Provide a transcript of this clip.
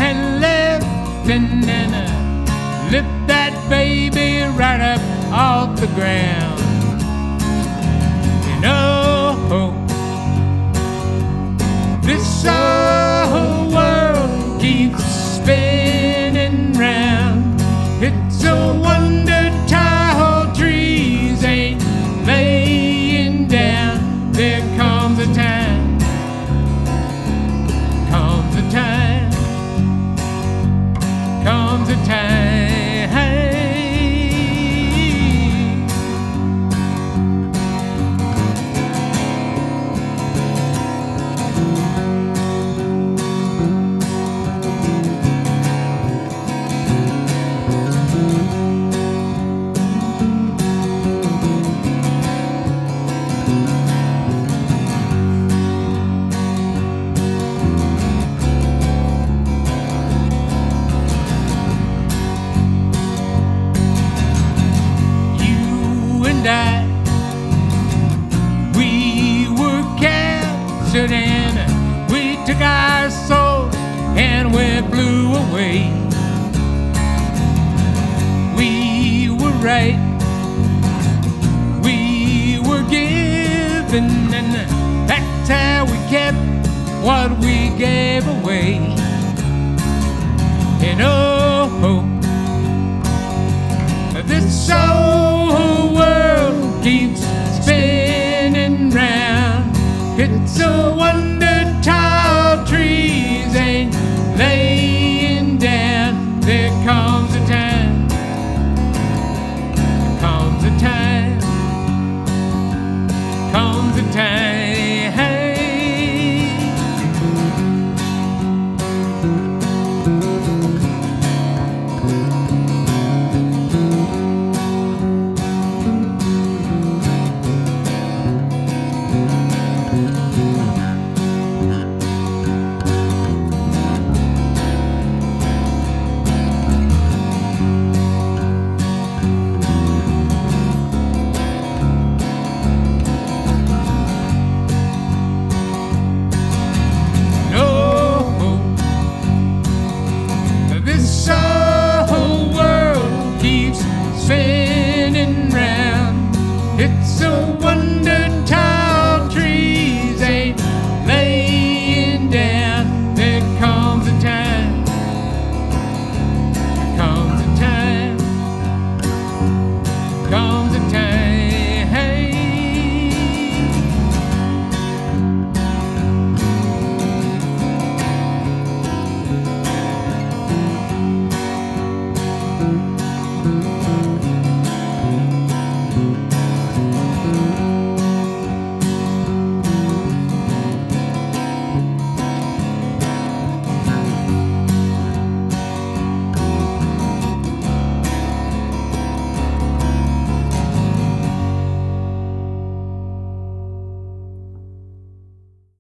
and lifting and lift that baby right up off the ground. You know, this whole world keeps spinning round. It's a wonder tall trees ain't laying down. There comes a time, comes a time, comes a time. We were captured and we took our soul and we flew away. We were right, we were given, and that's how we kept what we gave away. And oh, this whole world keeps spinning round. It's a wonder